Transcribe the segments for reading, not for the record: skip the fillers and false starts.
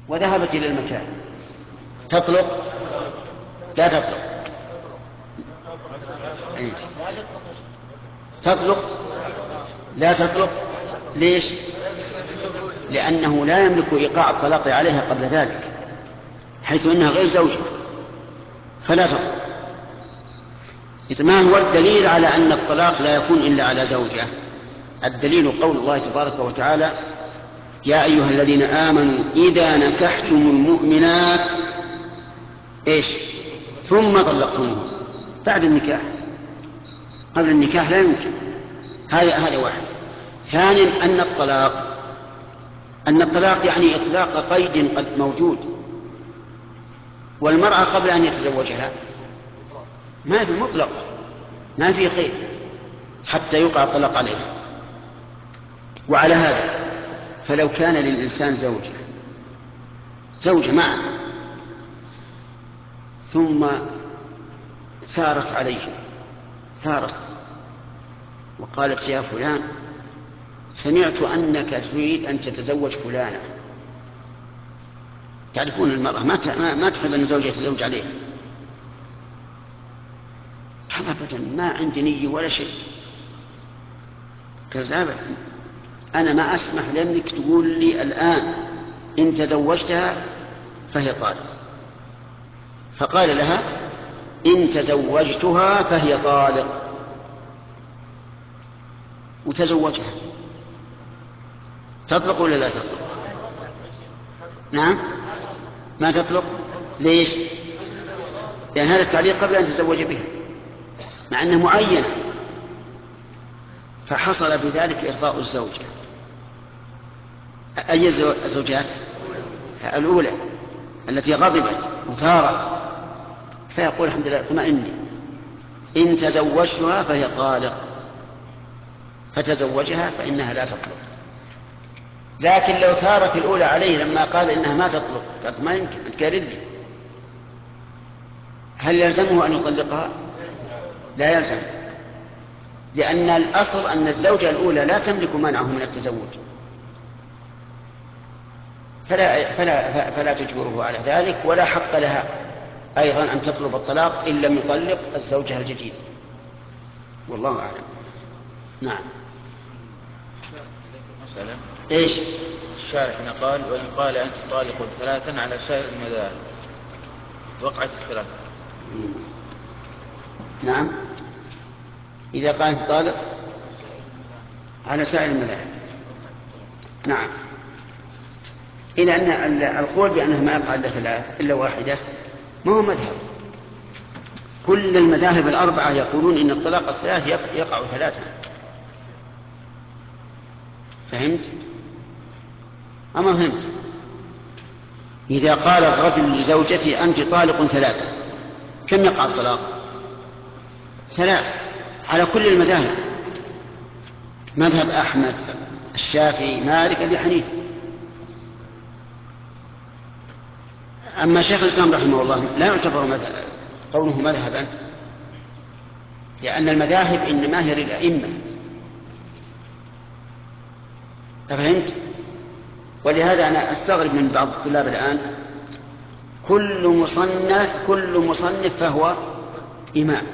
وذهبت إلى المكان تطلق؟ لا تطلق. تطلق؟ لا تطلق. ليش؟ لأنه لا يملك إيقاع الطلاق عليها قبل ذلك، حيث أنها غير زوجة، فلا تطلق. ما هو الدليل على أن الطلاق لا يكون إلا على زوجة؟ الدليل قول الله تبارك وتعالى: يا أيها الذين آمنوا إذا نكحتم المؤمنات ثم طلقتموهن. بعد النكاح، قبل النكاح لا يمكن. هذا واحد. ثانيا أن الطلاق يعني إطلاق قيد قد موجود، والمرأة قبل أن يتزوجها ما في مطلق، ما في قيد حتى يوقع الطلاق عليها. وعلى هذا فلو كان للإنسان زوجة معه ثم ثارت عليه، وقالت: يا فلان، سمعت أنك تريد أن تتزوج فلانة. تعرفون المرأة ما تحب أن زوجها يتزوج عليها. أبدا، ما عندي نية ولا شيء. كذابة، أنا ما أسمح لأنك تقول لي الآن إن تزوجتها فهي طالق. فقال لها: إن تزوجتها فهي طالق، وتزوجها. تطلق ولا لا تطلق؟ نعم، ما تطلق. ليش؟ لأن هذا التعليق قبل أن تتزوج بها، مع أنه معين، فحصل بذلك إرضاء الزوجة. أي الزوجات؟ الأولى التي غضبت وثارت، فيقول: الحمد لله، اطمئني، إن تزوجتها فهي طالق، فتزوجها فإنها لا تطلق. لكن لو ثارت الأولى عليه لما قال إنها ما تطلق، قالت: ما يمكن، أنت كاردني، هل يلزمه أن يطلقها؟ لا يلزم، لأن الأصل أن الزوجة الأولى لا تملك منعه من التزوج، فلا تجبره على ذلك، ولا حق لها أيضا أن تطلب الطلاق إن لم يطلق الزوجة الجديدة. والله أعلم. نعم. مسألة. إيش؟ الشارح قال: وإن قال أنت طالق ثلاثا على سائر المذاهب، وقعت الثلاثة. نعم، إذا قال طالق على سائر المذاهب. نعم، إلى أن القول بأنه ما يقع إلا ثلاث إلا واحدة ما هو مذهب. كل المذاهب الأربعة يقولون إن الطلاق الثلاث يقع ثلاثا. فهمت؟ أما فهمت؟ إذا قال الرجل لزوجتي أنت طالق ثلاثا، كم يقع الطلاق؟ ثلاث على كل المذاهب: مذهب أحمد، الشافعي، مالك، أبي حنيفة. أما شيخ الإسلام رحمه الله لا يعتبر قوله مذهبا، لأن المذاهب إنما هي للأئمة. أفهمت؟ ولهذا أنا أستغرب من بعض الطلاب الآن، كل مصنف فهو إمام،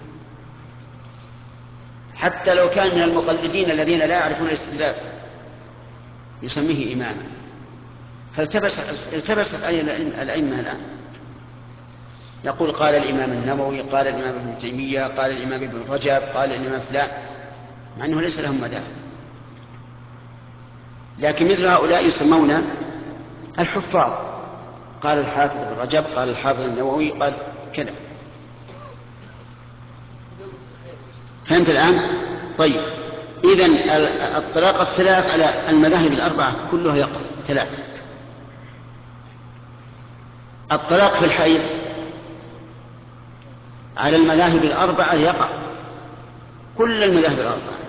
حتى لو كان من المقلدين الذين لا يعرفون الاستدلال يسميه إماما. فالتبست الأئمة الآن، يقول: قال الإمام النووي، قال الإمام ابن تيمية، قال الإمام ابن رجب، قال الإمام فلان، مع أنه ليس لهم مذاهب. لكن مثل هؤلاء يسمون الحفاظ: قال الحافظ ابن رجب، قال الحافظ النووي، قال كذا. فهمت الآن؟ طيب، إذن الطلاق الثلاث على المذاهب الأربعة كلها يقع ثلاثة. الطلاق في الحيض على المذاهب الأربعة يقع، كل المذاهب الأربعة.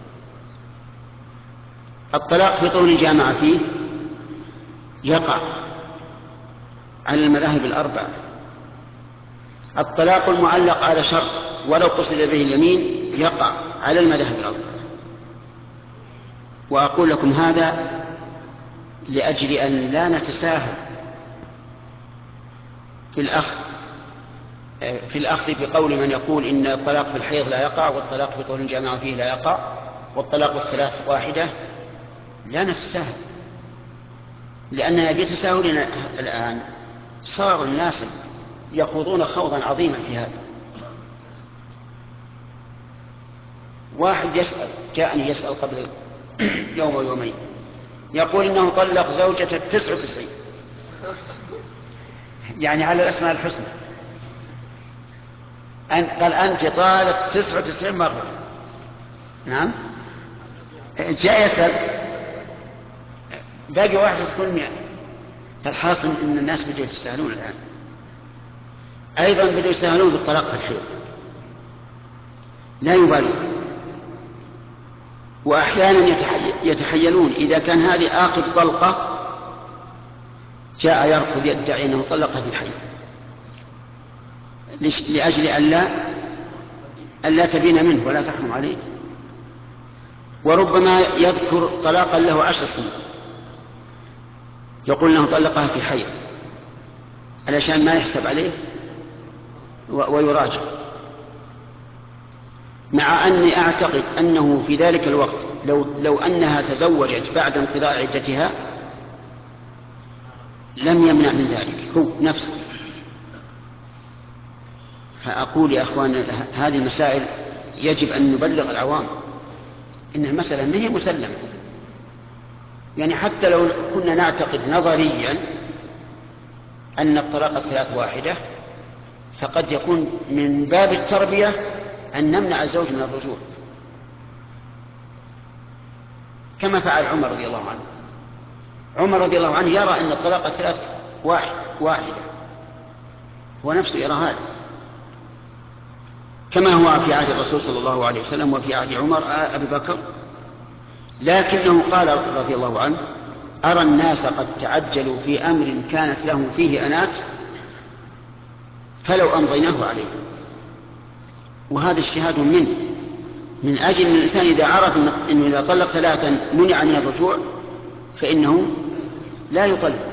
الطلاق في طول الجامعة فيه يقع على المذاهب الأربعة. الطلاق المعلق على شرط ولو قصد به اليمين يقع على المذاهب الأربعة. وأقول لكم هذا لأجل أن لا نتساهل في الأخذ بقول من يقول إن الطلاق في الحيض لا يقع، والطلاق بقول الجامع فيه لا يقع، والطلاق الثلاث واحدة، لا نتساهل، لأننا بتساهلنا الآن صار الناس يخوضون خوضا عظيما في هذا. واحد جاءني يسأل قبل يوم ويومين، يقول إنه طلق زوجته 99، يعني على الأسماء الحسنى، قال أنت طالق 99 مرة. نعم، جاء يسأل، باقي 91. الحاصل إن الناس بدوا يستسهلون الآن، أيضا بدوا يستسهلون بالطلاق في الحيض، لا يبالون، وأحيانا يتحيلون إذا كان هذه آخر طلقة جاء يركض يدعي أنه طلقها في الحيض لأجل ألا تبين منه ولا تحكم عليه. وربما يذكر طلاقا له 10 سنين، يقول انه طلقها في حيض علشان ما يحسب عليه ويراجع، مع أني أعتقد أنه في ذلك الوقت لو أنها تزوجت بعد انقضاء عدتها لم يمنع من ذلك هو نفسه. فأقول يا أخوان هذه المسائل يجب أن نبلغ العوام إنها مسألة ما هي مسلمة، يعني حتى لو كنا نعتقد نظريا أن الطلاق الثلاث واحدة، فقد يكون من باب التربية أن نمنع الزوج من الرجوع، كما فعل عمر رضي الله عنه. عمر رضي الله عنه يرى أن الطلاق الثلاث واحدة، هو نفسه يرى هذا، كما هو في عهد الرسول صلى الله عليه وسلم وفي عهد عمر أبي بكر. لكنه قال رضي الله عنه: أرى الناس قد تعجلوا في أمر كانت لهم فيه أنات فلو أمضيناه عليه. وهذا اجتهاد منه، من أجل أن الإنسان إذا عرف أنه إذا طلق ثلاثا منع من الرجوع فإنه لا يطلق.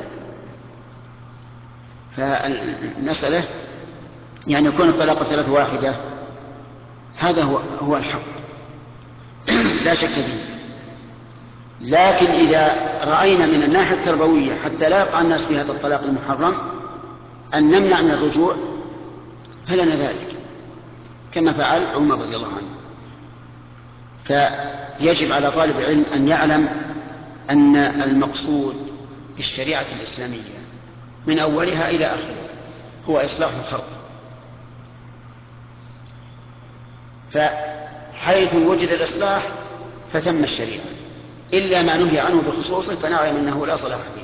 فالمسألة يعني يكون الطلاق ثلاث واحدة، هذا هو الحق لا شك فيه. لكن إذا رأينا من الناحية التربوية حتى لا يقع الناس في هذا الطلاق المحرم أن نمنع من الرجوع فلنا ذلك، كما فعل عمر رضي الله عنه. فيجب على طالب العلم أن يعلم أن المقصود بالشريعة الإسلامية من أولها إلى آخرها هو إصلاح الخلق، فحيث وجد الإصلاح فثم الشريعة، إلا ما نهي عنه بخصوصه فنعلم أنه لا صلاح فيه.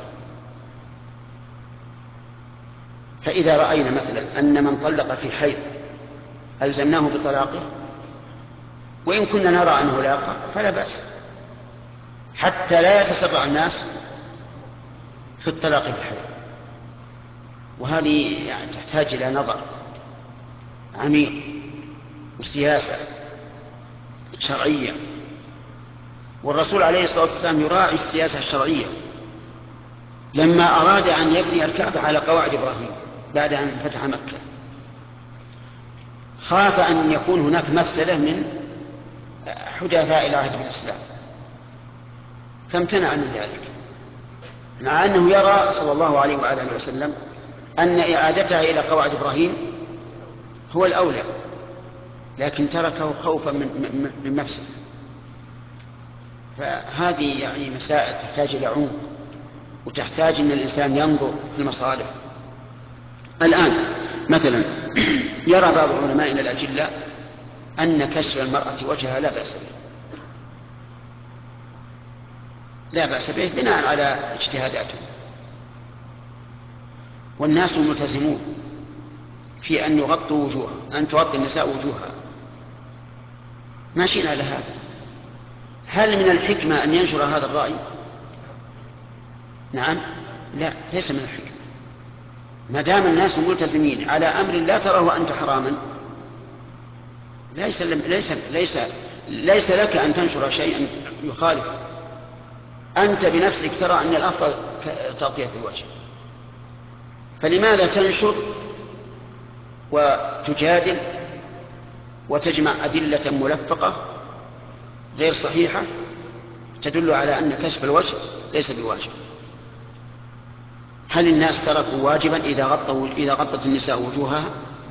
فإذا رأينا مثلا أن من طلق في حيض ألزمناه بطلاقه، وإن كنا نرى أنه لا يقع فلا بأس، حتى لا يتسرع الناس في الطلاق بالحيض. وهذه يعني تحتاج إلى نظر عميق وسياسة شرعية، والرسول عليه الصلاة والسلام يراعي السياسة الشرعية لما أراد أن يبني الكعبة على قواعد إبراهيم بعد أن فتح مكة، خاف أن يكون هناك مفسدة من حدثاء العهد بالإسلام فامتنع من ذلك، مع أنه يرى صلى الله عليه وآله وسلم أن إعادتها إلى قواعد إبراهيم هو الأولى، لكن تركه خوفا من مفسد. فهذه يعني مسائل تحتاج إلى عمق، وتحتاج أن الإنسان ينظر في المصالح. الآن مثلا يرى بعض علمائنا الأجلة أن كشف المرأة وجهها لا بأس به، لا بأس به بناء على اجتهاداتهم، والناس ملتزمون في أن يغطوا وجوها، أن تغطي النساء وجوها، ماشيين على هذا. هل من الحكمة أن ينشر هذا الرأي؟ نعم، لا، ليس من الحكمة. ما دام الناس ملتزمين على أمر لا تراه أنت حراما، ليس لك أن تنشر شيئا يخالف. أنت بنفسك ترى أن الأفضل تغطية الوجه، فلماذا تنشر وتجادل وتجمع أدلة ملفقة غير صحيحة تدل على أن كشف الوجه ليس بواجب. هل الناس تركوا واجبا إذا غطت النساء وجوهها؟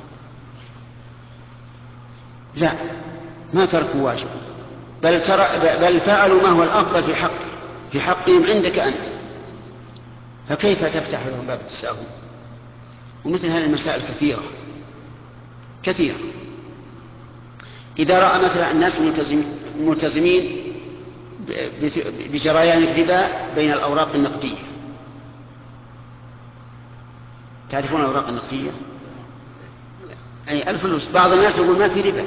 لا، ما تركوا واجبا، بل فعلوا ما هو الأفضل في حقهم عندك أنت، فكيف تفتح لهم باب التساهل؟ ومثل هذه المسائل كثيرة. إذا رأى مثلا الناس ملتزمين بجريان الربا بين الأوراق النقدية، تعرفون الأوراق النقدية؟ أي الفلوس. بعض الناس يقول ما في ربا،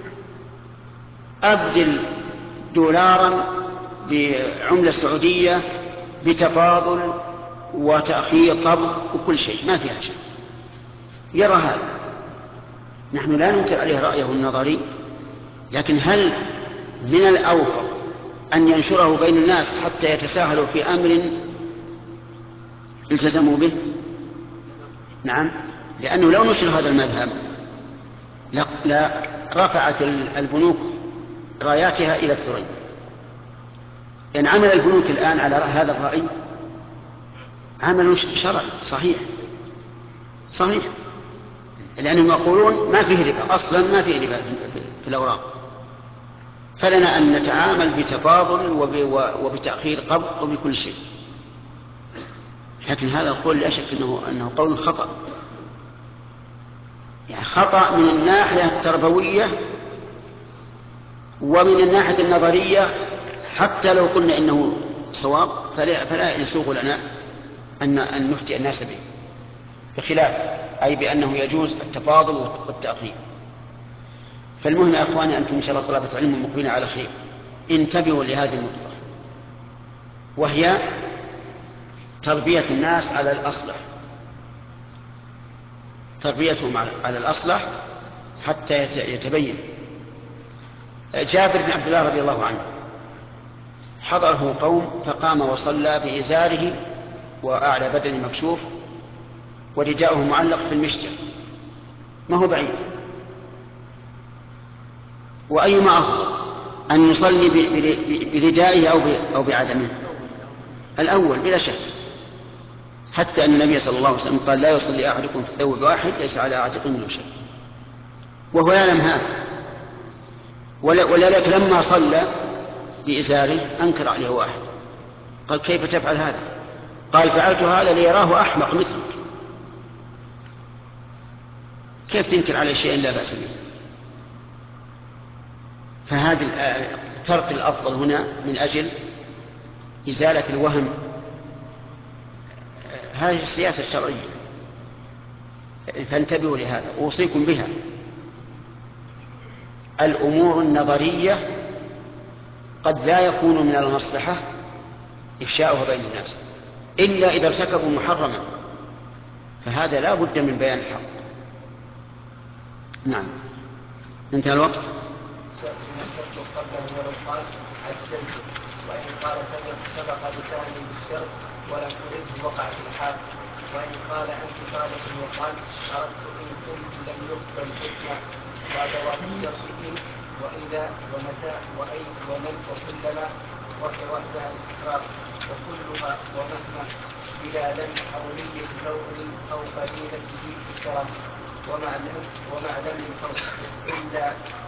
أبدل دولارا بعملة سعودية بتفاضل وتأخير قبض وكل شيء، ما فيها شيء. يرى هذا، نحن لا ننكر عليه رأيه النظري، لكن هل من الأوفق أن ينشره بين الناس حتى يتساهلوا في أمر التزموا به؟ نعم، لأنه لو نشر هذا المذهب لا رفعت البنوك راياتها إلى الثريا. إن عمل البنوك الآن على في هذا الرأي عمل شرعي صحيح، لأنهم يقولون ما فيه ربا أصلا، ما فيه ربا في الأوراق، فلنا أن نتعامل بتفاضل وبتأخير قبض وبكل شيء. لكن هذا القول لا شك أنه قول خطأ، يعني خطأ من الناحية التربوية ومن الناحية النظرية. حتى لو قلنا إنه صواب فلا يسوغ لنا أن نفتي الناس به، بخلاف أي بأنه يجوز التفاضل والتأخير. فالمهم يا أخواني، أنتم إن شاء الله طلبة علم مقبلين على خير، انتبهوا لهذه النقطة، وهي تربية الناس على الأصلح، تربيتهم على الأصلح حتى يتبين. جابر بن عبد الله رضي الله عنه حضره قوم فقام وصلى بإزاره وأعلى بدن مكشوف ورداؤه معلق في المشجع، ما هو بعيد. وأيما أفضل، أن يصلي بردائه أو بعدمه؟ الأول بلا شك، حتى أن النبي صلى الله عليه وسلم قال لا يصلي أحدكم في ثوب واحد ليس على عاتقه منه شيء، وهو يعلم هذا. ولذلك لما صلى بإزاره أنكر عليه واحد، قال كيف تفعل هذا؟ قال فعلت هذا ليراه أحمق مثلك. كيف تنكر على شيء لا بأس به؟ فهذا ترك الأفضل هنا من أجل إزالة الوهم. هذه السياسة الشرعية، فانتبهوا لهذا، أوصيكم بها. الأمور النظرية قد لا يكون من المصلحة إفشاؤها بين الناس إلا إذا ارتكبوا محرما، فهذا لا بد من بيان الحق. نعم، انتهى الوقت. وإن قال سبق لساني بالشر ولم أرده وقع في الحال. وإن قال أنت صالح وقال أردت إن كنت لم يقبل حكمة وأدوات الشر إن وإذا ومتى وأي ومن وكلما وهي وحدها الاستقرار وكلها ومهما بلا لم أو نية نور أو قليلة في الكرم ومعلم الفرق إلا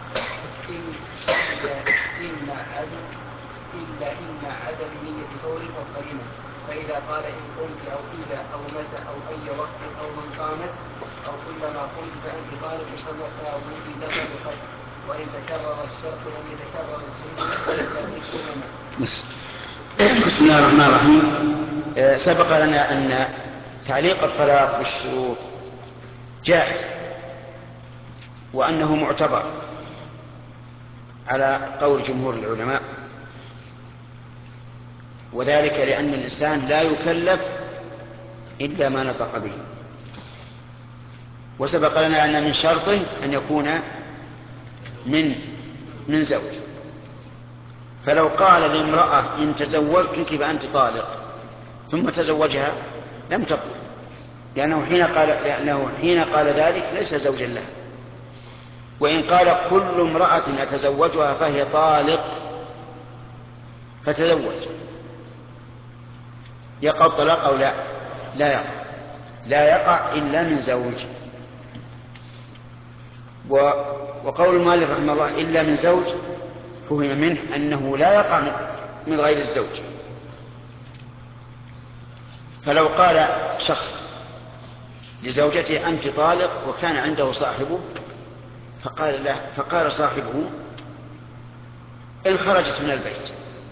إن عدم نية قول أو كلمة. فإذا قال إن قمت أو إذا أو متى أو أي وقت أو من قامت أو كلما قمت فأنت طالب فمتى وجد فبخير. وإن تكرر الشرط لم يتكرر الحلم. بسم الله الرحمن الرحيم. سبق لنا أن تعليق الطلاق بالشروط جائز وأنه معتبر على قول جمهور العلماء، وذلك لأن الإنسان لا يكلف إلا ما نطق به. وسبق لنا أن من شرطه أن يكون من زوج. فلو قال لامرأة إن تزوجتك فأنت طالق ثم تزوجها لم تقل، لأنه حين قال ذلك ليس زوجا له. وإن قال كل امرأة أتزوجها فهي طالق فتزوج، يقع الطلاق أو لا؟ لا يقع، لا يقع إلا من زوج. وقول المؤلف رحمه الله إلا من زوج فهم منه أنه لا يقع من غير الزوج. فلو قال شخص لزوجته أنت طالق وكان عنده صاحبه فقال صاحبه إن خرجت من البيت،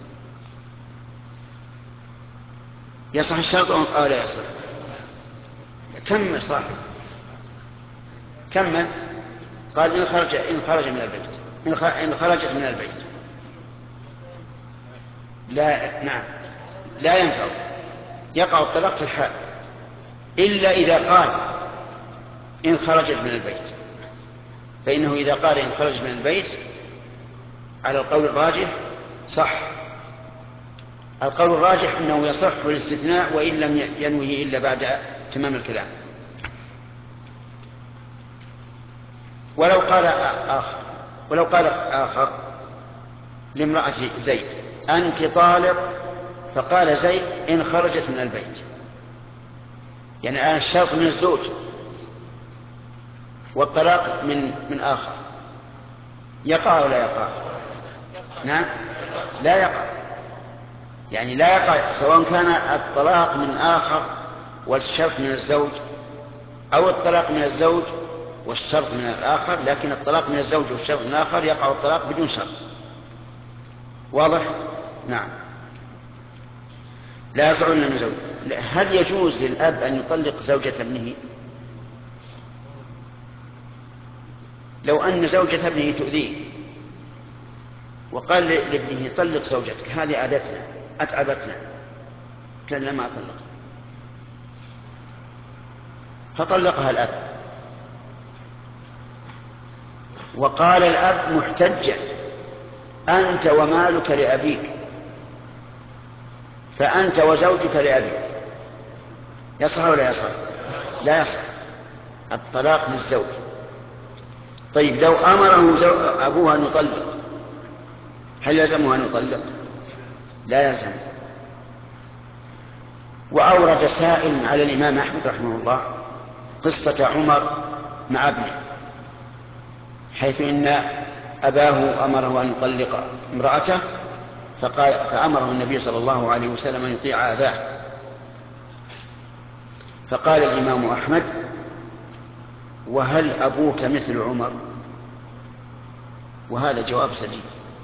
يصح الشرط أو لا يصح؟ كمل صاحب، كمل. قال إن خرج من البيت، إن خرجت من البيت لا، نعم، لا ينفع، يقع الطلاق في الحال، إلا إذا قال إن خرجت من البيت. فإنه إذا قال إن خرج من البيت على القول الراجح صح. القول الراجح أنه يصح الاستثناء وإن لم ينوه إلا بعد تمام الكلام. ولو قال آخر لامرأة زيد أنت طالق، فقال زيد إن خرجت من البيت، يعني الآن الشرط من الزوج والطلاق من آخر، يقع أو لا يقع؟ نعم، لا يقع، يعني لا يقع سواء كان الطلاق من آخر والشرط من الزوج، أو الطلاق من الزوج والشرط من الآخر. لكن الطلاق من الزوج والشرط من الآخر يقع الطلاق بدون شرط. واضح؟ نعم. لا يصح إلا من زوج. هل يجوز للأب أن يطلق زوجة ابنه؟ لو أن زوجة ابنه تؤذيه وقال لابنه طلق زوجتك هذه آذتنا أتعبتنا، كان لا ما طلق، فطلقها الأب، وقال الأب محتجا أنت ومالك لأبيك، فأنت وزوجك لأبيك، يصح ولا يصح؟ لا يصح، الطلاق للزوج. طيب لو أمره أبوه أن يطلق هل يلزمه أن يطلق؟ لا يلزم. وأورد سائل على الإمام أحمد رحمه الله قصة عمر مع ابنه، حيث إن أباه أمره أن يطلق امرأته فأمره النبي صلى الله عليه وسلم أن يطيع أباه. فقال الإمام أحمد وهل أبوك مثل عمر؟ وهذا جواب سديد،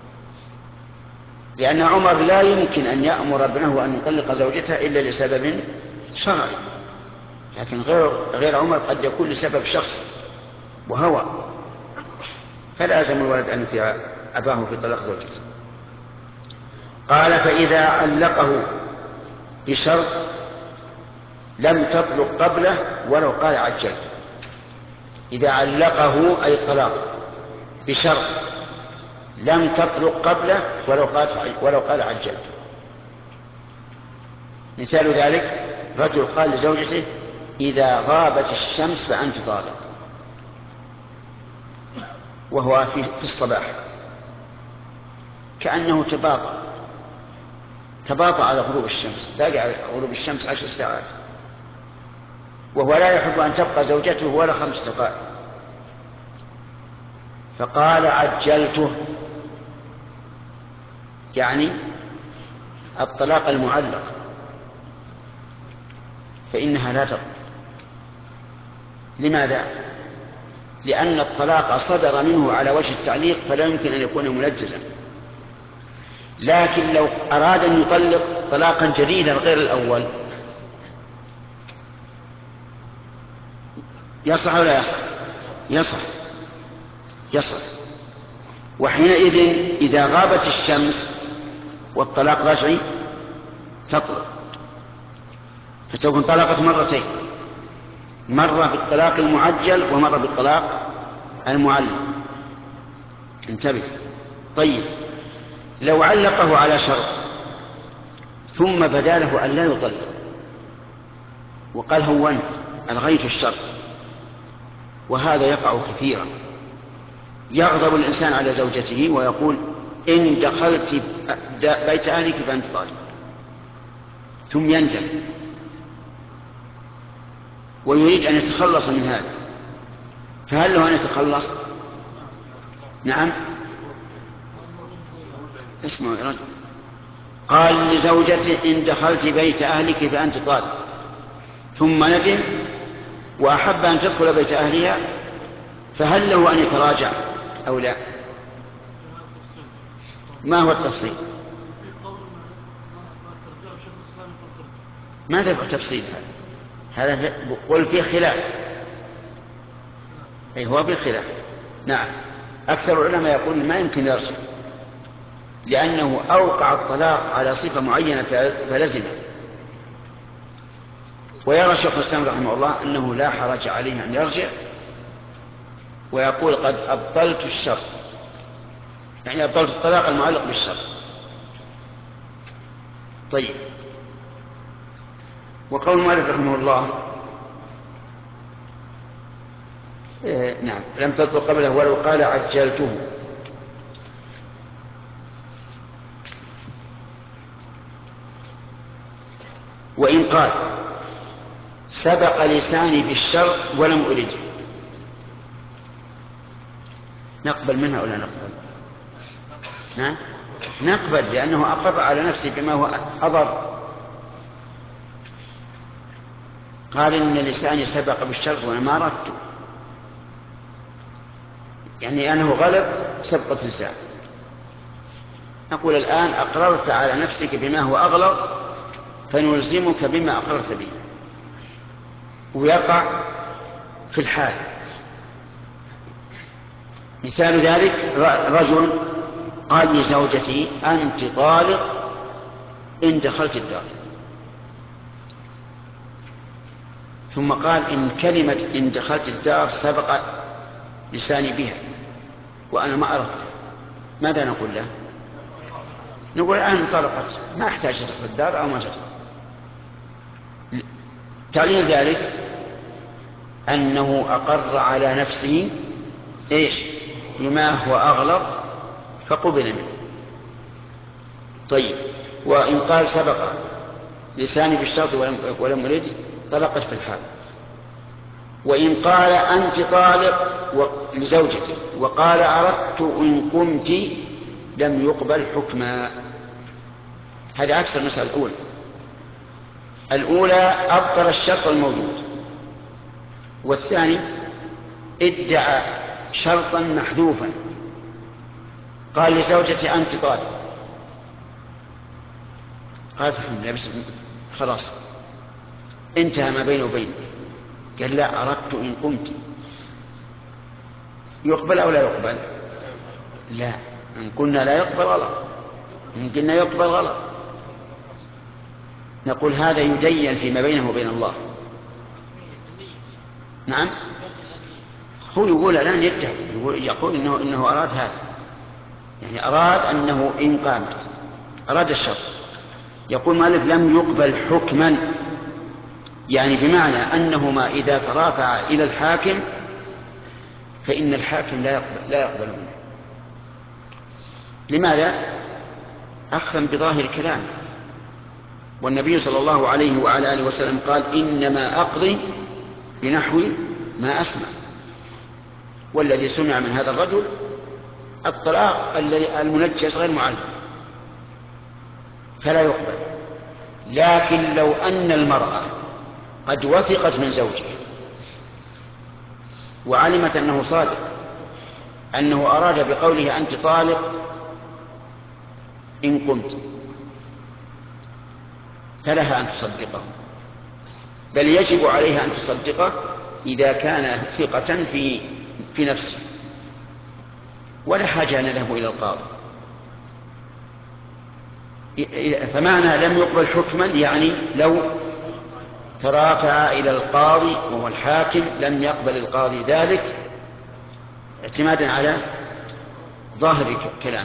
لأن عمر لا يمكن أن يأمر ابنه أن يطلق زوجته إلا لسبب شرعي، لكن غير عمر قد يكون لسبب شخص وهوى، فلازم الولد أن يطيع أباه في طلاق زوجته. قال فإذا علقه بشرط لم تطلق قبله ولو قال عجل. إذا علقه أي الطلاق بشرط لم تطلق قبله ولو قال عجل. مثال ذلك رجل قال لزوجته إذا غابت الشمس فأنت طالق، وهو في الصباح، كأنه تباطأ على غروب الشمس، باقي على غروب الشمس 10 ساعات، وهو لا يحب أن تبقى زوجته ولا 5 دقائق، فقال عجلته، يعني الطلاق المعلق، فإنها لا تطلق. لماذا؟ لأن الطلاق صدر منه على وجه التعليق فلا يمكن أن يكون ملجزا. لكن لو أراد أن يطلق طلاقا جديدا غير الأول يصح ولا يصح؟ يصح. وحينئذ إذا غابت الشمس والطلاق رجعي تطلق، فتكون طلقت مرتين، مرة بالطلاق المعجل ومرة بالطلاق المعلق. انتبه. طيب لو علقه على شرط ثم بدا له أن لا يطلق وقال هونت ألغيت الشرط. وهذا يقع كثيرا. يغضب الإنسان على زوجته ويقول إن دخلت بيت أهلك فأنت طالق، ثم يندم ويريد أن يتخلص من هذا، فهل له أن يتخلص؟ نعم. اسمعوا يا رجل، قال لزوجته إن دخلت بيت أهلك فأنت طالق، ثم ندم وأحب أن تدخل بيت أهلها، فهل له أن يتراجع أو لا؟ ما هو التفصيل؟ ماذا هو التفصيل هذا؟ قل فيه خلاف. أي هو فيه خلاف. نعم. أكثر العلماء يقول ما يمكن يرجع، لأنه أوقع الطلاق على صفة معينة فلزم. ويرى شيخ الإسلام رحمه الله أنه لا حرج عليه أن يرجع، ويقول قد أبطلت الشرط، يعني أبطلت الطلاق المعلق بالشرط. طيب. وقول المؤلف رحمه الله نعم لم تطلق قبله ولو قال عجلته. وإن قال سبق لساني بالشرط ولم أرد، نقبل منها ولا نقبل؟ نعم نقبل، لأنه أقر على نفسه بما هو أضر. قال إن لساني سبق بالشرط وأنا ما أردت، يعني أنه غلب سبقة لسان. نقول الآن أقررت على نفسك بما هو أغلظ، فنلزمك بما أقررت به. ويقع في الحال. مثال ذلك رجل قال لزوجتي أنت طالق إن دخلت الدار، ثم قال إن كلمة إن دخلت الدار سبق لساني بها وأنا ما أردت، ماذا نقول له؟ نقول الآن انطلقت، ما أحتاج تدخل الدار أو ما تدخل. تعليل ذلك أنه أقر على نفسه إيش؟ بما هو أغلظ فقبل منه. طيب. وإن قال سبق لساني بالشرط ولم أرد طلقت في الحال. وإن قال أنت طالق لزوجتي وقال أردت إن قمت لم يقبل حكما. هذا عكس المسألة الأولى. الأولى أبطل الشرط الموجود، والثاني ادعى شرطا محذوفا. قال لزوجتي أنت طالق، قالت الحمد لله بس خلاص انتهى ما بينه وبينك. قال لا أردت إن قمت، يقبل أو لا يقبل؟ لا. إن قلنا لا يقبل غلط، إن قلنا يقبل غلط. نقول هذا يدين فيما بينه وبين الله. نعم. هو يقول الآن يدعي، يقول إنه أراد هذا، يعني أراد أنه إن قامت، أراد الشرط. يقول مالك لم يقبل حكما، يعني بمعنى أنهما إذا ترافعا إلى الحاكم فإن الحاكم لا يقبل منه. لماذا؟ أخذا بظاهر كلامه. والنبي صلى الله عليه وعلى آله وسلم قال إنما أقضي بنحو ما أسمع. والذي سمع من هذا الرجل الطلاق المنجس غير معلم، فلا يقبل. لكن لو أن المرأة قد وثقت من زوجها وعلمت أنه صادق، أنه أراد بقوله أنت طالق إن قمت، فلها أن تصدقه، بل يجب عليها أن تصدقه إذا كان ثقة في نفسه، ولا حاجة أن يذهب إلى القاضي. فمعنى لم يقبل حكما يعني لو ترافع إلى القاضي وهو الحاكم لم يقبل القاضي ذلك اعتمادا على ظاهر كلامه،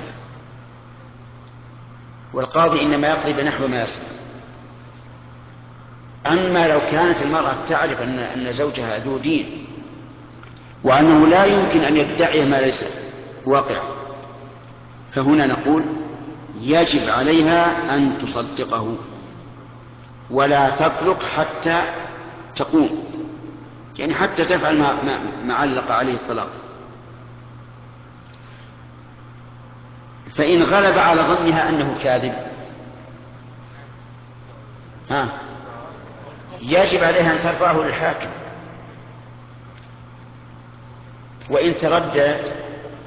والقاضي إنما يقضي بنحو ما يسمع. أما لو كانت المرأة تعرف أن زوجها ذو دين وأنه لا يمكن أن يدعي ما ليس واقع، فهنا نقول يجب عليها أن تصدقه ولا تطلق حتى تقوم، يعني حتى تفعل ما علق عليه الطلاق. فإن غلب على ظنها أنه كاذب يجب عليها أن ترفعه للحاكم، وإن ترددت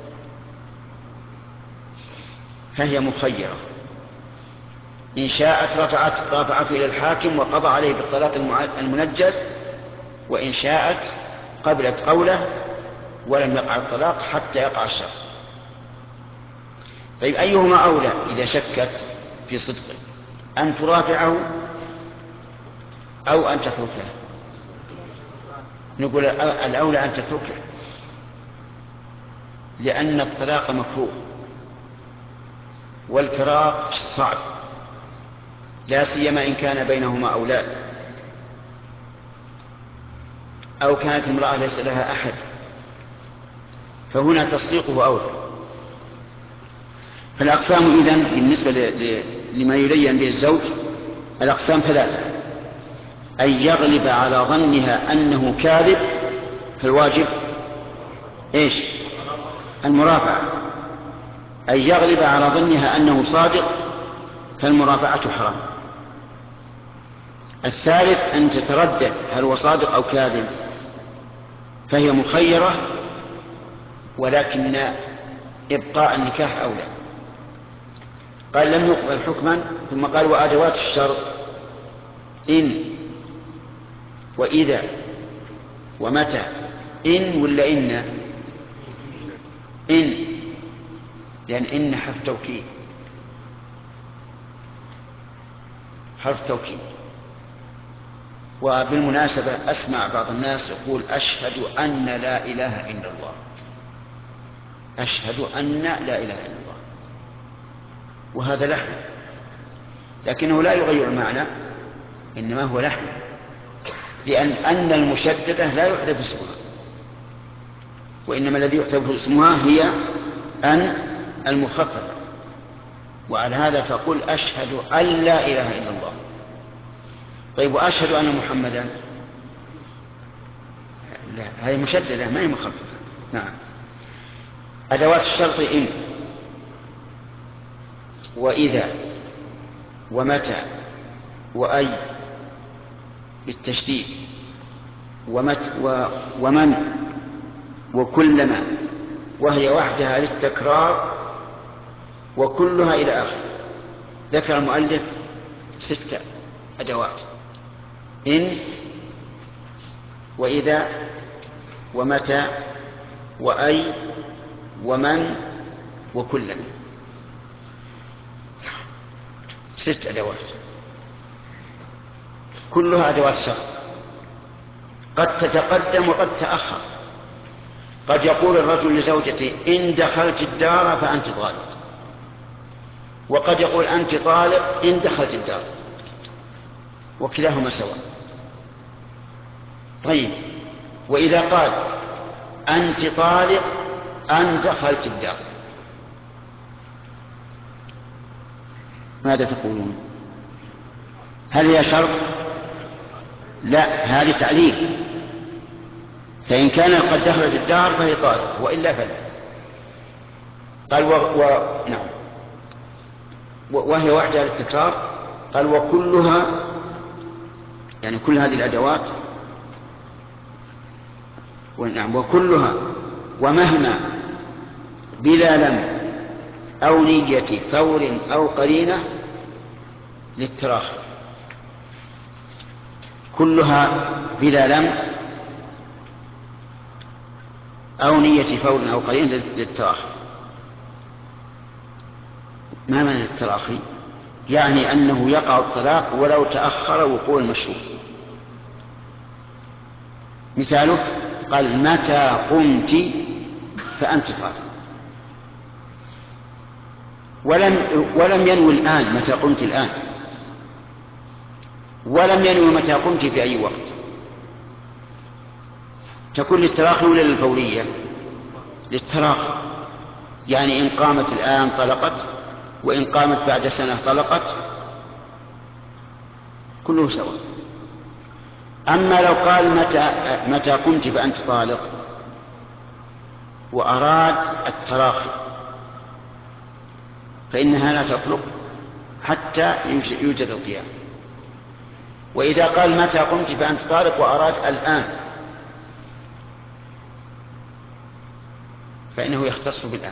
فهي مخيرة، إن شاءت رفعته إلى الحاكم وقضى عليه بالطلاق المنجز، وإن شاءت قبلت قوله ولم يقع الطلاق حتى يقع الشرط. طيب أيهما أولى إذا شكت في صدقه، أن ترافعه أو أن تتركه؟ نقول الأولى أن تتركه، لأن الطلاق مكروه والفراق صعب، لا سيما إن كان بينهما أولاد أو كانت امرأة ليس لها أحد، فهنا تصديقه أولى. فالأقسام إذن بالنسبة لما يلين به الزوج الأقسام ثلاثة: أن يغلب على ظنها أنه كاذب فالواجب إيش؟ المرافعة. أن يغلب على ظنها أنه صادق فالمرافعة حرام. الثالث أن تتردد هل هو صادق أو كاذب فهي مخيرة، ولكن إبقاء النكاح أولى. قال لم يقبل حكما، ثم قال وأدوات الشرط إن وإذا ومتى. إن ولا إن؟ إن، لأن إن حرف توكيد، حرف توكيد. وبالمناسبة أسمع بعض الناس يقول أشهد أن لا إله إلا الله، أشهد أن لا إله إلا الله، وهذا لحن، لكنه لا يغير المعنى، إنما هو لحن، لأن المشددة لا يحذف اسمها، وإنما الذي يحذف اسمها هي أن المخففة. وعلى هذا تقول أشهد أن لا إله إلا الله. طيب وأشهد أن محمدا؟ لا، هذه مشددة ما هي مخففة. نعم. أدوات الشرط إن وإذا ومتى وأي بالتشديد، ومن وكلما، وهي وحدها للتكرار، وكلها إلى آخر. ذكر المؤلف 6 أدوات: إن وإذا ومتى وأي ومن وكلما، 6 أدوات كلها أدوات شرط، قد تتقدم وقد تأخر. قد يقول الرجل لزوجته إن دخلت الدار فأنت طالق، وقد يقول أنت طالق إن دخلت الدار، وكلاهما سواء. طيب وإذا قال أنت طالق أن دخلت الدار ماذا تقولون؟ هل هي شرط؟ لا، هذه تعليل. فإن كان قد دخلت الدار فهي طالق، وإلا فلا. قال نعم، وهي وحدها للتكرار. قال وكلها، يعني كل هذه الأدوات، ونعم وكلها ومهما بلا لم أو نية فور أو قرينة للتراخي. كلها بلا لم أو نية فور أو قرينة للتراخي. ما معنى التراخي؟ يعني أنه يقع الطلاق ولو تأخر وقوع المشروع. مثاله قال متى قمت فأنت طالق، ولم ينوي الآن متى قمت الآن، ولم ينوي متى قمت في أي وقت، تكون للتراخي ولا للفورية؟ للتراخي، يعني إن قامت الآن طلقت، وإن قامت بعد سنة طلقت، كله سواء. أما لو قال متى قمت فأنت طالق وأراد التراخي فإنها لا تطلق حتى يوجد القيام. وإذا قال متى قمت فأنت طالق وأراد الآن فإنه يختص بالآن.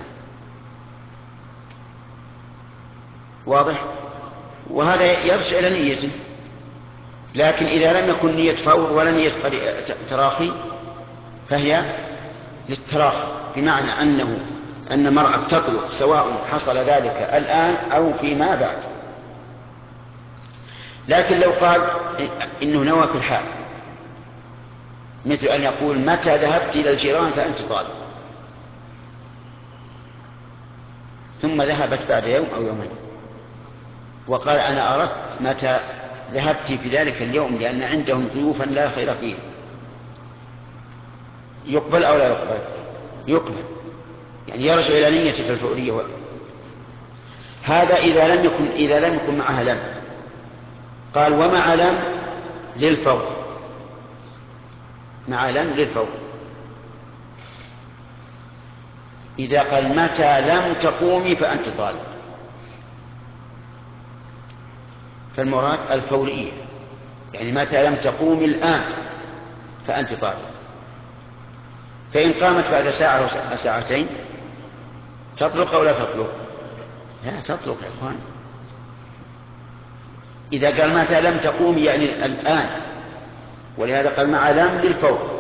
واضح؟ وهذا يرجع إلى نيته. لكن إذا لم يكن نية فور ولا نية تراخي فهي للتراخي، بمعنى أن المرأة تطلق سواء حصل ذلك الآن أو فيما بعد. لكن لو قال إنه نوى في الحال، مثل أن يقول متى ذهبت إلى الجيران فأنت طالق، ثم ذهبت بعد يوم أو يومين وقال أنا أردت متى ذهبت في ذلك اليوم لأن عندهم ضيوفا لا خير فيه، يقبل أو لا يقبل؟ يقبل، يعني يرجع إلى نيته الفورية. هذا إذا لم يكن معها لم. قال ومع لم للفور، مع لم للفور. إذا قال متى لم تقومي فأنت طالق فالمراد الفورية، يعني متى لم تقومي الآن فأنت طالق. فإن قامت بعد ساعة أو ساعتين تطلق أو لا تطلق؟ لا تطلق يا إخوان. إذا قال متى لم تقومي يعني الآن، ولهذا قال مع لم للفور.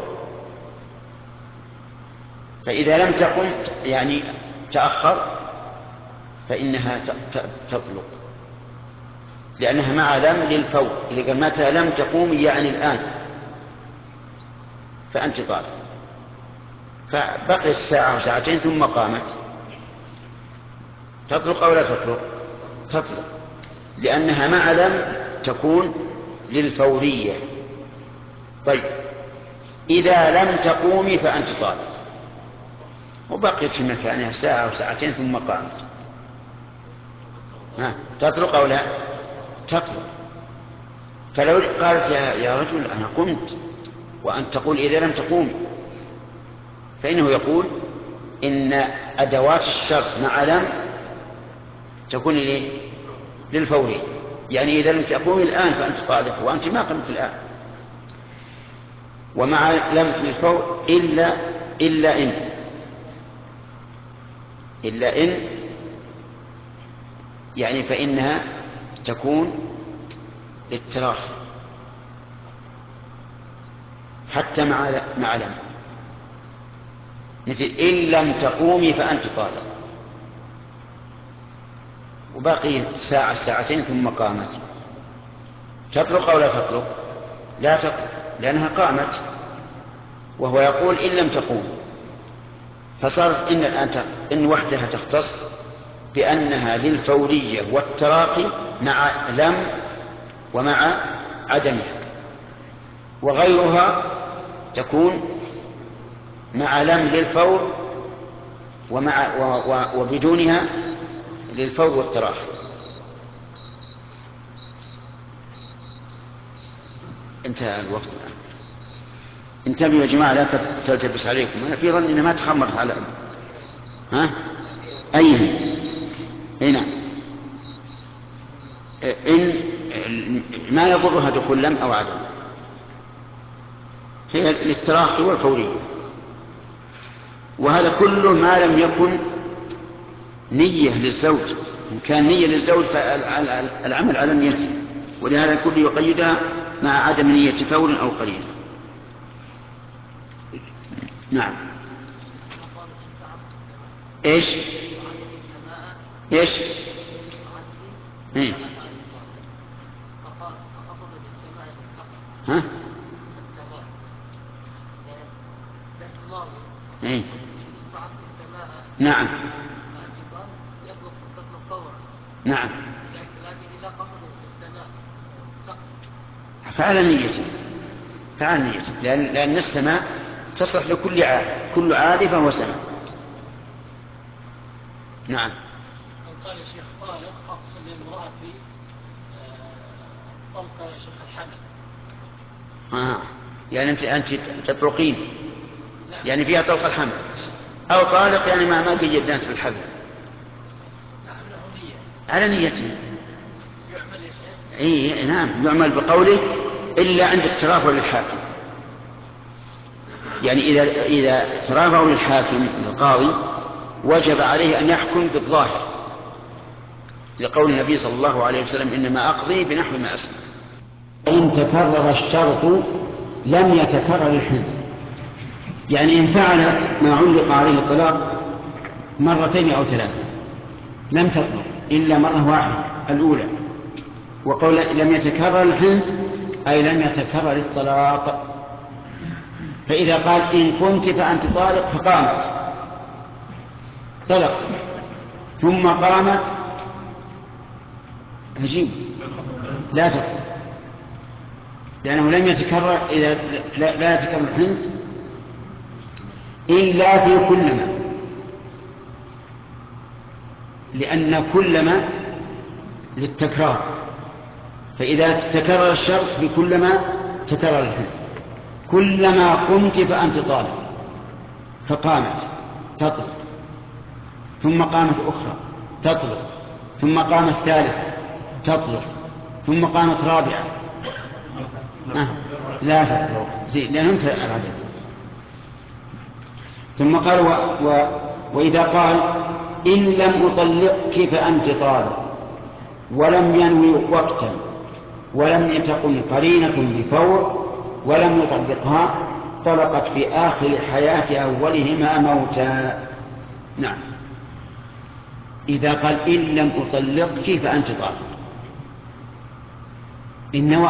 فإذا لم تقم يعني تأخر فإنها تطلق، لأنها مع لم للفور. إذا قال متى لم تقومي يعني الآن فأنت طالق، فبقيت ساعة أو ساعتين ثم قامت، تطلق أو لا تطلق؟ تطلق، لأنها مع لم تكون للفورية. طيب إذا لم تقومي فأنت طالق وبقيت في مكانها ساعة أو ساعتين ثم قامت، تطلق أو لا؟ تطلق. فلو قالت يا رجل أنا قمت وأنت تقول إذا لم تقوم، فإنه يقول إن أدوات الشرط مع لم تكون للفوري، يعني إذا لم تقوم الآن فأنت طالق وأنت ما قمت الآن. ومع لم للفور إلا إن يعني فإنها تكون للتراخي حتى مع لم، مثل إن لم تقومي فأنت طالق وباقي ساعة ساعتين ثم قامت، تطلق أو لا تطلق؟ لا تطلق، لأنها قامت وهو يقول إن لم تقوم. فصارت إن وحدها تختص بأنها للفورية والتراخي مع لم ومع عدمها، وغيرها تكون مع لم للفور وبدونها للفور والتراخي. انتهى الوقت الآن. انتبهوا يا جماعة لا تلتبس عليكم، أنا في ظني ما تخمرت على هنا إن ما يضرها دخول لم أو عدم، هي للتراخي والفورية. وهذا كله ما لم يكن نية للزوج. إن كان نية للزوج فالعمل على نيته، ولهذا كله يقيدها مع عدم نية فور أو قرين. نعم. ايش ايش ايه ها ايه نعم نعم لكن إذا قصد السماء السقف فعلى نيته لأن السماء تصلح لكل عالي، كل عالي فهو سماء. نعم. قال يا شيخ طالق أقصد للمرأة في طلق يا شيخ الحمل. يعني أنت تطلقين يعني فيها طلق الحمل، أو طالق يعني ما قيد الناس بالحمل على نيته. نعم يعمل بقوله إلا عند الترافع للحاكم. يعني إذا ترافعوا للحاكم القاضي وجب عليه أن يحكم بالظاهر، لقول النبي صلى الله عليه وسلم إنما أقضي بنحو ما أسمع. إن تكرر الشرط لم يتكرر الحنث، يعني إن فعلت ما علق عليه الطلاق مرتين أو ثلاثة لم تطلق إلا مرة واحدة الأولى. وقول لم يتكرر الحنث أي لم يتكرر الطلاق. فإذا قال إن كنت فأنت طالق فقامت طلق ثم قامت تجيب لا تطلق، لأنه لم يتكرر. إذا لا يتكرر الحنث إلا في كلما، لأن كلما للتكرار، فإذا تكرر الشرط في كلما تكرر الحنث. كلما قمت فأنت طالق فقامت تطلق ثم قامت أخرى تطلق ثم قامت ثالثة تطلق ثم قامت رابعة لا تطلق لأنه انتهى العدد. ثم قال وإذا قال إن لم أطلقك فأنت طالق ولم ينوي وقتا ولم تقم قرينة بفور ولم يطلقها طلقت في آخر حياة أولهما موتا. نعم. إذا قال إن لم أطلقك فأنت طالق إن نوى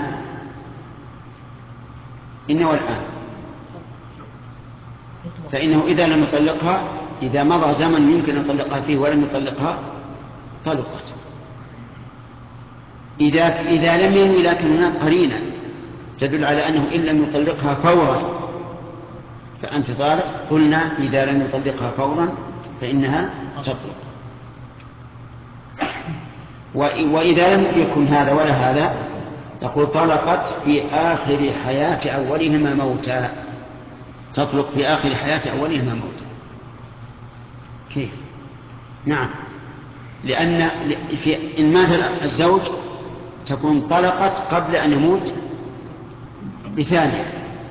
الآن فإنه إذا لم يطلقها، إذا مضى زمن يمكن أن يطلقها فيه ولم يطلقها طلقت. إذا لم ينوي لكن هناك قرينة تدل على أنه إن لم يطلقها فورا فأنت طالق، قلنا إذا لم يطلقها فورا فإنها تطلق. وإذا لم يكن هذا ولا هذا تقول طلقت في آخر حياة أولهما موتا. تطلق في آخر حياة أولهما موتا. كيف؟ نعم، لأن إن مات الزوج تكون طلقت قبل أن يموت بثانية.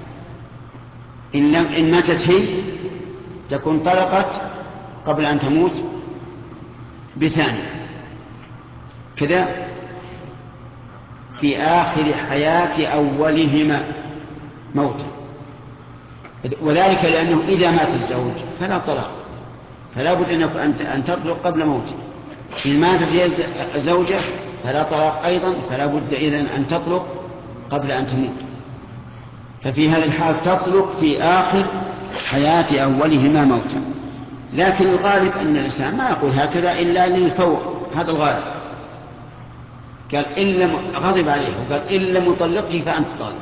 إن ماتت هي تكون طلقت قبل أن تموت بثانية كذا في آخر حياة أولهما موتا. وذلك لأنه إذا مات الزوج فلا طلاق، فلا بد أن تطلق قبل موته. إن ماتت الزوجة فلا طلاق أيضا، فلا بد إذن أن تطلق قبل أن تموت. ففي هذا الحال تطلق في آخر حياة أولهما موتا. لكن الغالب أن الإنسان ما يقول هكذا إلا للفور، هذا الغالب. قال إن لم غضب عليه وقال إن لم أطلقه فأنت طالق،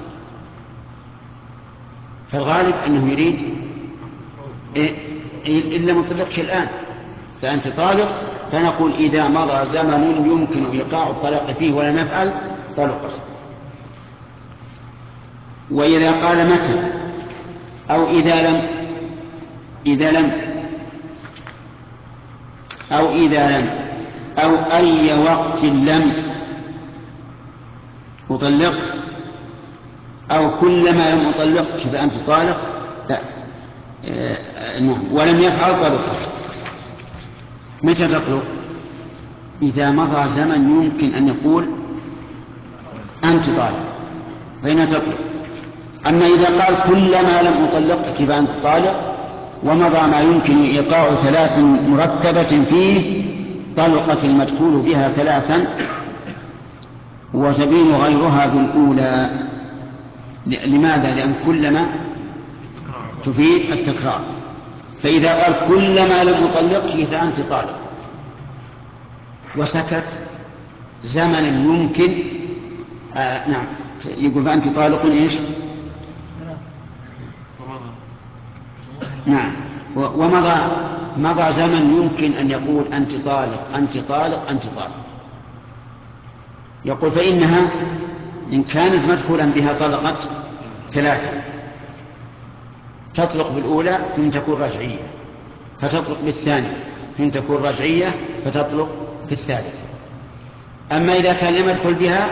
فالغالب أنه يريد إن لم أطلقه الآن فأنت طالق، فنقول إذا مضى زمن يمكن إيقاع الطلاق فيه ولم يفعل طلقت. وإذا قال متى أو إذا لم أو أي وقت لم أطلق أو كلما لم أطلقك فأنت طالق لا ولم يفعل طلقت. متى تطلق؟ إذا مضى زمن يمكن أن يقول أنت طالق فإنها تطلق. أما إذا قال كلما لم أطلقك فأنت طالق ومضى ما يمكن إيقاع 3 مرتبة فيه طلقت المدخول بها 3 وتبين غيرها بالأولى. لماذا؟ لأن كلما تفيد التكرار. فإذا قال كلما لم أطلقك فأنت طالق وسكت زمن يمكن نعم يقول فأنت طالق إيش؟ نعم. ومضى زمن يمكن أن يقول أنت طالق أنت طالق أنت طالق. يقول فإنها إن كانت مدخولا بها طلقت ثلاثة، تطلق بالأولى ثم تكون رجعية، فتطلق بالثانية ثم تكون رجعية، فتطلق بالثالثة. أما إذا كان لم يدخل بها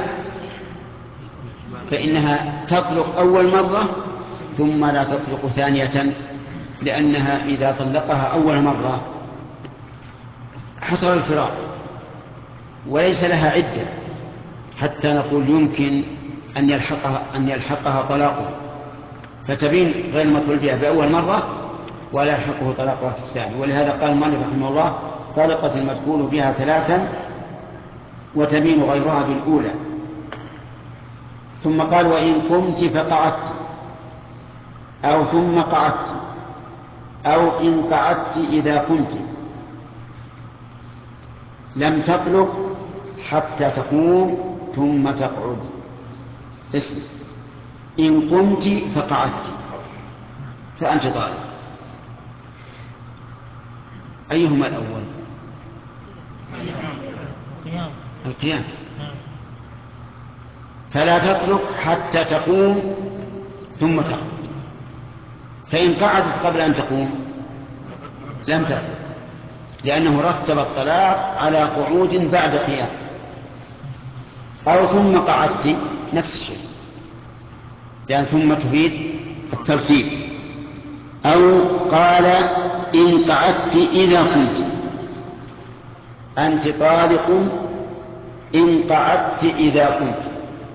فإنها تطلق أول مرة ثم لا تطلق ثانية، لأنها إذا طلقها أول مرة حصل الفراق وليس لها عدة حتى نقول يمكن أن يلحقها طلاقه، فتبين غير المدخول بها بأول مرة ولا يلحقه طلاقها في الثاني. ولهذا قال المؤلف رحمه الله طلقت المدخول بها ثلاثا وتبين غيرها بالأولى. ثم قال وإن قمت فقعدت أو ثم قعدت أو إن قعدت إذا قمت لم تطلق حتى تقوم ثم تقعد. اسم إن قمت فقعدت فأنت طالق. أيهما الأول؟ القيام. فلا تطلق حتى تقوم ثم تقعد، فإن قعدت قبل أن تقوم لم تطلق، لأنه رتب الطلاق على قعود بعد قيام. أو ثم قعدت نفس الشيء، لأن ثم تفيد الترتيب. أو قال إن قعدت إذا قمت أنت طالق إن قعدت إذا قمت،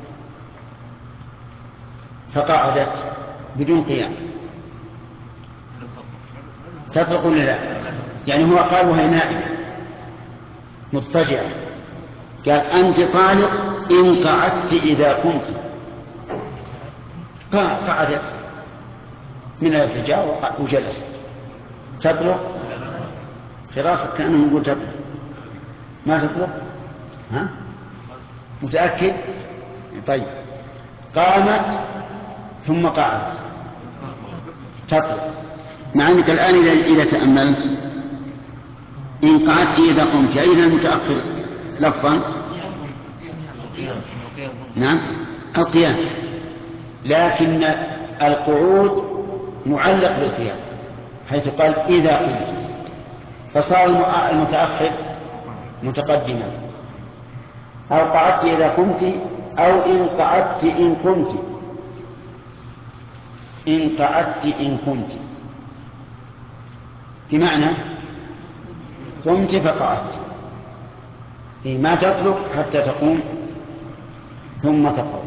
فقعدت بدون قيام تطلق ولا لا؟ يعني هو قال وهي نائمة مضطجعة، قال أنت طالق إن قعدت إذا قمت، قعدت من الارتجاع وجلست، تطلق؟ خلاص كأنه يقول تطلق. ما تطلق؟ ها؟ متأكد؟ طيب. قامت ثم قعدت تطلق، مع أنك الآن إذا تأملت إن قعدت إذا قمت أين المتأخر لفظا؟ نعم القيام، لكن القعود معلق بالقيام حيث قال إذا قمت، فصار المتأخر متقدما. أو قعدت إذا قمت أو إن قعدت إن قمت، إن قعدت إن قمت بمعنى قمت فقعدت، ما تطلق حتى تقوم ثم تقعد.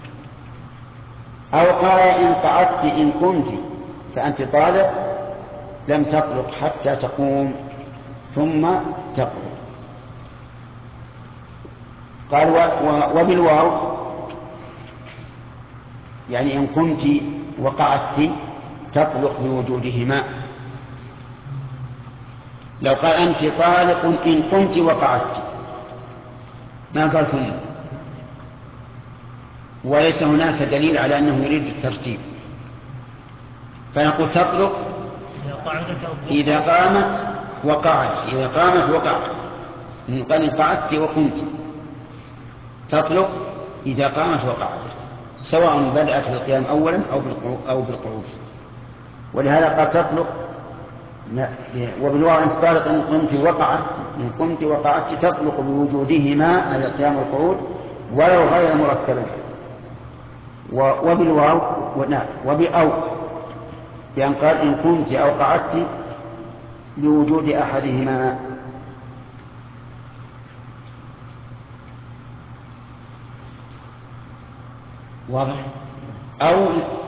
أو قال إن قعدت إن قمت فأنت طالق لم تطلق حتى تقوم ثم تقعد. قال وبالواو يعني إن قمت وقعدت تطلق بوجودهما. لو قال أنت طالق إن قمت وقعدت ما قال ثم، وليس هناك دليل على أنه يريد الترتيب، فنقول تطلق إذا قامت وقعدت، إذا قامت وقعدت. قال إن قعدت وقمت تطلق إذا قامت وقعدت، سواء بدأت بالقيام أولا أو بالقعود. ولهذا قال تطلق وبالواو أنت طالق إن قمت وقعدت، إن قمت وقعدت تطلق بوجودهما أي القيام والقعود ولو غير مرتبا. وبالواو وبأو يعني قال إن قمت أو قعدت بوجود أحدهما. واضح؟ أو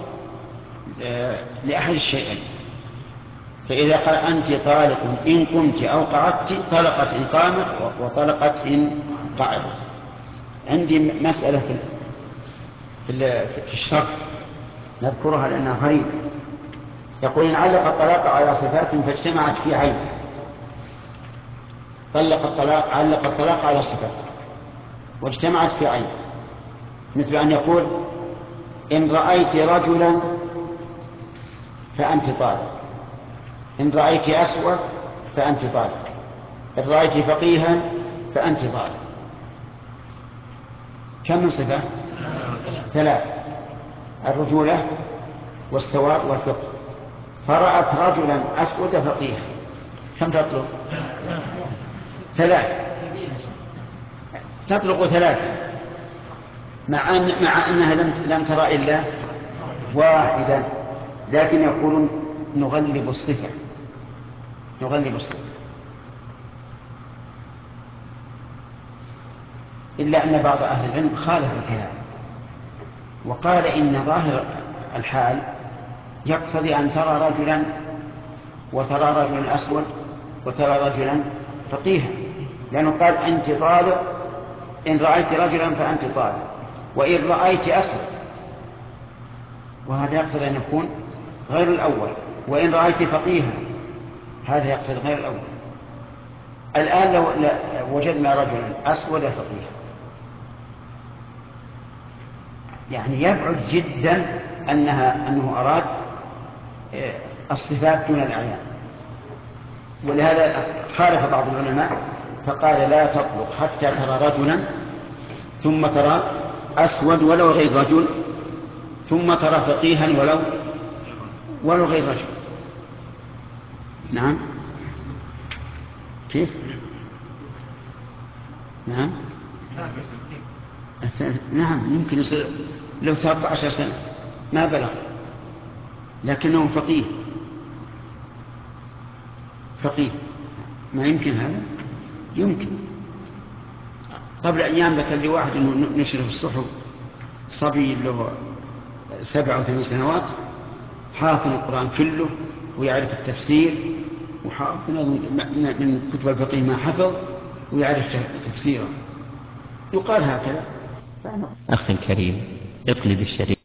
لأحد الشيئين. فإذا قال أنت طالق إن قمت أو قعدت طلقت إن قامت وطلقت إن قعدت. عندي مسألة في الشرط نذكرها لأنها غريبة. يقول إن علق الطلاق على صفات فاجتمعت في عين، علق الطلاق على صفات واجتمعت في عين، مثل أن يقول إن رأيت رجلا فأنت طالق، إن رأيت أسود فأنت طالق، إن رأيت فقيها فأنت طالق. كم من صفة؟ 3: الرجولة والسواد والفقه. فرأت رجلا أسود فقيها، كم تطلق؟ 3. تطلق 3 مع أنها لم ترى إلا واحدا، لكن يقولون نغلب الصفة، نغلب الصفة. إلا أن بعض أهل العلم خالف الكلام وقال إن ظاهر الحال يقتضي أن ترى رجلا وترى رجلا أسود وترى رجلا فقيها، لأنه قال أنت طالق إن رأيت رجلا فأنت طالق، وإن رأيت أسود، وهذا يقتضي أن يكون غير الأول، وإن رأيت فقيها هذا يقتضي غير الأول. الآن لو وجدنا رجلا أسود فقيها يعني يبعد جدا أنه أراد الصفات دون الأعيان، ولهذا خالف بعض العلماء فقال لا تطلق حتى ترى رجلا ثم ترى أسود ولو غير رجل ثم ترى فقيها ولو غير رجل. نعم. كيف؟ نعم. نعم يمكن يصير له 13 سنة ما بلغ لكنه فقيه ما يمكن هذا؟ يمكن. قبل أيام ذكر لي واحد أنه نشر في الصحف صبي له 7 أو 8 سنوات حافظ القرآن كله ويعرف التفسير وحافظ من كتب الفقه ما حفظ ويعرف تفسيره، يقال هكذا. أخي الكريم اقلب الشريط.